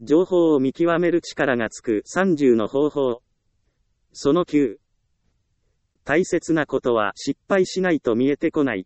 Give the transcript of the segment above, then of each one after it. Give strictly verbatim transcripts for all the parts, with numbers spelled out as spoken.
情報を見極める力がつくさんじゅうの方法。そのきゅう。大切なことは失敗しないと見えてこない。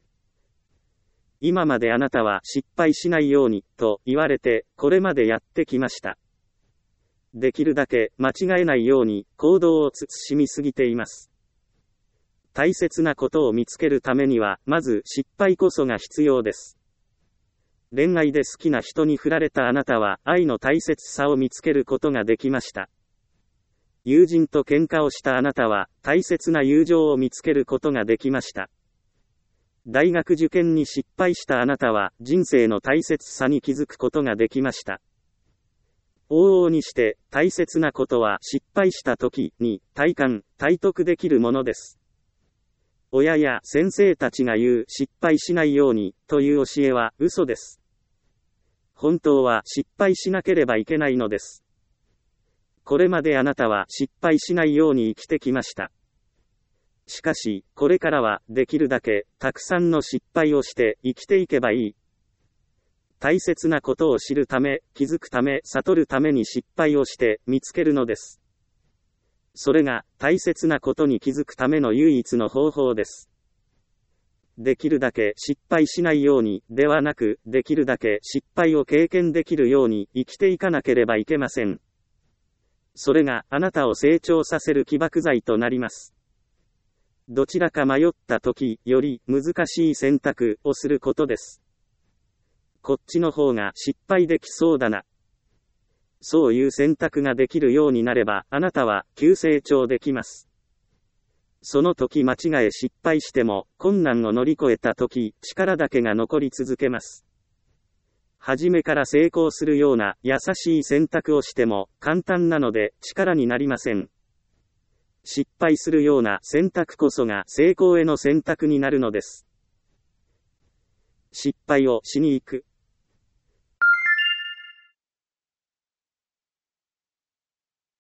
今まであなたは失敗しないようにと言われてこれまでやってきました。できるだけ間違えないように行動を慎みすぎています。大切なことを見つけるためにはまず失敗こそが必要です。恋愛で好きな人に振られたあなたは愛の大切さを見つけることができました。友人と喧嘩をしたあなたは大切な友情を見つけることができました。大学受験に失敗したあなたは人生の大切さに気づくことができました。往々にして大切なことは失敗した時に体感、体得できるものです。親や先生たちが言う失敗しないようにという教えは嘘です。本当は失敗しなければいけないのです。これまであなたは失敗しないように生きてきました。しかし、これからはできるだけたくさんの失敗をして生きていけばいい。大切なことを知るため、気づくため、悟るために失敗をして見つけるのです。それが大切なことに気づくための唯一の方法です。できるだけ失敗しないようにではなく、できるだけ失敗を経験できるように生きていかなければいけません。それがあなたを成長させる起爆剤となります。どちらか迷った時より難しい選択をすることです。こっちの方が失敗できそうだな。そういう選択ができるようになればあなたは急成長できます。その時間違え失敗しても困難を乗り越えた時力だけが残り続けます。初めから成功するような優しい選択をしても簡単なので力になりません。失敗するような選択こそが成功への選択になるのです。失敗をしに行く。